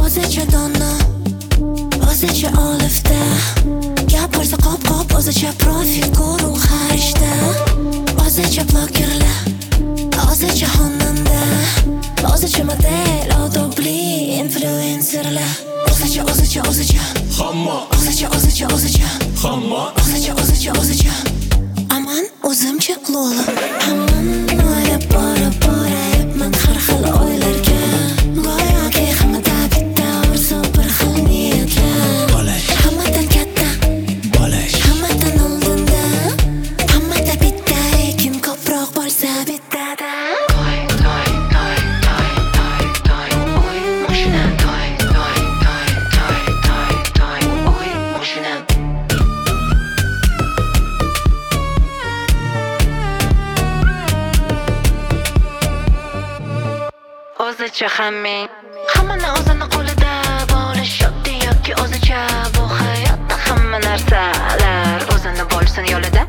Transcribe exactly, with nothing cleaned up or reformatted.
o'zicha dona, o'zicha olifta. Gapirsa qop-qop, o'zicha profil guruh harishda. O'zicha blogerlar, o'zicha xonanda, o'zicha model, odobli influencerlar. O'zicha, o'zicha, o'zicha hamma, o'zicha, o'zicha, o'zicha hamma, o'zicha, o'zicha, o'zicha. Aman o'zimcha lola. Hamon o'ylab borib borayapman har xil o'ylarga. Go'yoki hammada bitta orzu, bir xil niyatlar. Bolash, Hammadan katta, bolash, hammadan oldinda. Hammada bitta, kim ko'proq bo'lsa bittada. Toy, toy, toy, toy, toy, toy, oy, mashina. Toy, toy, toy, toy, toy, toy, oy, mashina. O'zicha hamming, hammani o'zini qo'lida bo'lish oddiy yoki o'zicha. Bu hayotda hamma narsalar o'zini bo'lsin yo'lida.